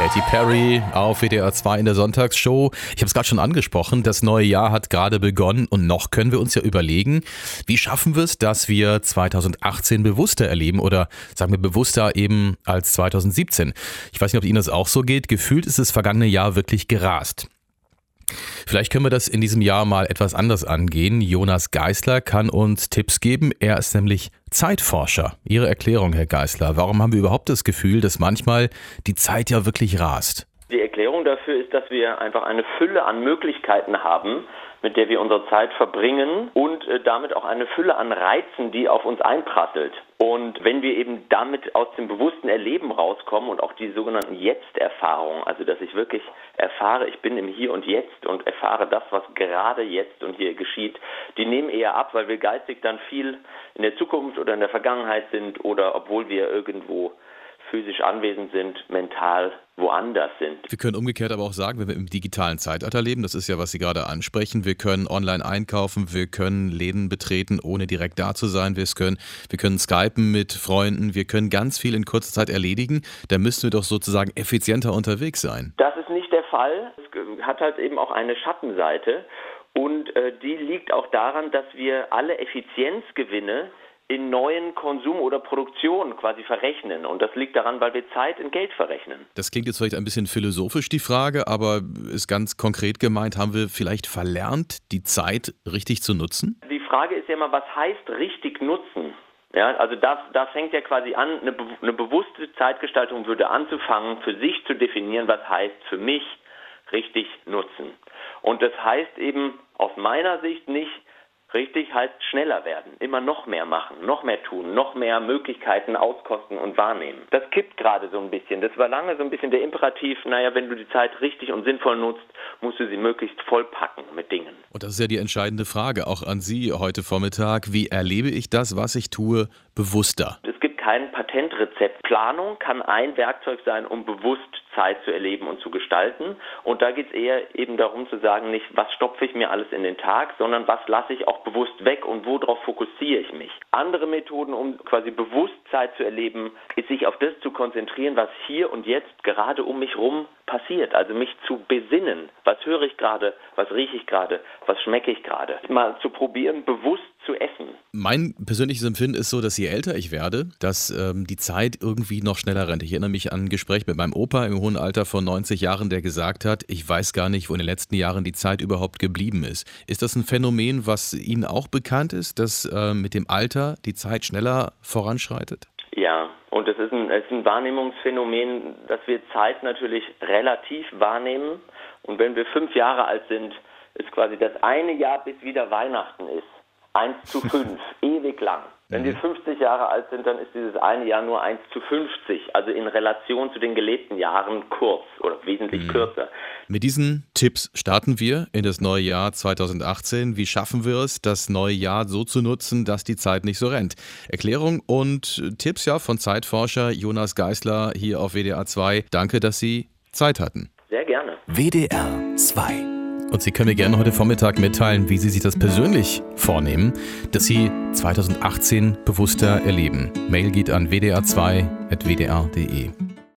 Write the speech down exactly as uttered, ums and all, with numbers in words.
Katy Perry auf W D R zwei in der Sonntagsshow. Ich habe es gerade schon angesprochen, das neue Jahr hat gerade begonnen und noch können wir uns ja überlegen, wie schaffen wir es, dass wir zweitausendachtzehn bewusster erleben oder sagen wir bewusster eben als zweitausendsiebzehn. Ich weiß nicht, ob Ihnen das auch so geht. Gefühlt ist das vergangene Jahr wirklich gerast. Vielleicht können wir das in diesem Jahr mal etwas anders angehen. Jonas Geisler kann uns Tipps geben. Er ist nämlich Zeitforscher. Ihre Erklärung, Herr Geisler. Warum haben wir überhaupt das Gefühl, dass manchmal die Zeit ja wirklich rast? Die Erklärung dafür ist, dass wir einfach eine Fülle an Möglichkeiten haben, mit der wir unsere Zeit verbringen und äh, damit auch eine Fülle an Reizen, die auf uns einprasselt. Und wenn wir eben damit aus dem bewussten Erleben rauskommen und auch die sogenannten Jetzt-Erfahrungen, also dass ich wirklich erfahre, ich bin im Hier und Jetzt und erfahre das, was gerade jetzt und hier geschieht, die nehmen eher ab, weil wir geistig dann viel in der Zukunft oder in der Vergangenheit sind oder obwohl wir irgendwo physisch anwesend sind, mental woanders sind. Wir können umgekehrt aber auch sagen, wenn wir im digitalen Zeitalter leben, das ist ja, was Sie gerade ansprechen, wir können online einkaufen, wir können Läden betreten, ohne direkt da zu sein, wir können, wir können skypen mit Freunden, wir können ganz viel in kurzer Zeit erledigen, da müssen wir doch sozusagen effizienter unterwegs sein. Das ist nicht der Fall. Es hat halt eben auch eine Schattenseite und äh, die liegt auch daran, dass wir alle Effizienzgewinne in neuen Konsum oder Produktion quasi verrechnen. Und das liegt daran, weil wir Zeit in Geld verrechnen. Das klingt jetzt vielleicht ein bisschen philosophisch, die Frage, aber ist ganz konkret gemeint, haben wir vielleicht verlernt, die Zeit richtig zu nutzen? Die Frage ist ja immer, was heißt richtig nutzen? Ja, also da, da fängt ja quasi an, eine, eine bewusste Zeitgestaltung würde anzufangen, für sich zu definieren, was heißt für mich richtig nutzen. Und das heißt eben aus meiner Sicht nicht, richtig heißt schneller werden, immer noch mehr machen, noch mehr tun, noch mehr Möglichkeiten auskosten und wahrnehmen. Das kippt gerade so ein bisschen. Das war lange so ein bisschen der Imperativ, naja, wenn du die Zeit richtig und sinnvoll nutzt, musst du sie möglichst vollpacken mit Dingen. Und das ist ja die entscheidende Frage, auch an Sie heute Vormittag. Wie erlebe ich das, was ich tue, bewusster? Es gibt kein Patentrezept. Planung kann ein Werkzeug sein, um bewusst Zeit zu erleben und zu gestalten. Und da geht es eher eben darum zu sagen, nicht, was stopfe ich mir alles in den Tag, sondern was lasse ich auch bewusst weg und worauf fokussiere ich mich. Andere Methoden, um quasi bewusst Zeit zu erleben, ist sich auf das zu konzentrieren, was hier und jetzt gerade um mich rum passiert. Also mich zu besinnen. Was höre ich gerade? Was rieche ich gerade? Was schmecke ich gerade? Mal zu probieren, bewusst zu essen. Mein persönliches Empfinden ist so, dass je älter ich werde, dass ähm, die Zeit irgendwie noch schneller rennt. Ich erinnere mich an ein Gespräch mit meinem Opa im hohen Alter von neunzig Jahren, der gesagt hat, ich weiß gar nicht, wo in den letzten Jahren die Zeit überhaupt geblieben ist. Ist das ein Phänomen, was Ihnen auch bekannt ist, dass äh, mit dem Alter die Zeit schneller voranschreitet? Ja, und es ist ein, es ist ein Wahrnehmungsphänomen, dass wir Zeit natürlich relativ wahrnehmen. Und wenn wir fünf Jahre alt sind, ist quasi das eine Jahr, bis wieder Weihnachten ist, eins zu fünf, ewig lang. Wenn wir fünfzig Jahre alt sind, dann ist dieses eine Jahr nur eins zu fünfzig, also in Relation zu den gelebten Jahren kurz oder wesentlich mhm. kürzer. Mit diesen Tipps starten wir in das neue Jahr zweitausendachtzehn. Wie schaffen wir es, das neue Jahr so zu nutzen, dass die Zeit nicht so rennt? Erklärung und Tipps ja von Zeitforscher Jonas Geisler hier auf W D R zwei. Danke, dass Sie Zeit hatten. Sehr gerne. W D R zwei. Und Sie können mir gerne heute Vormittag mitteilen, wie Sie sich das persönlich vornehmen, dass Sie zweitausendachtzehn bewusster erleben. Mail geht an w d r zwei at w d r punkt d e.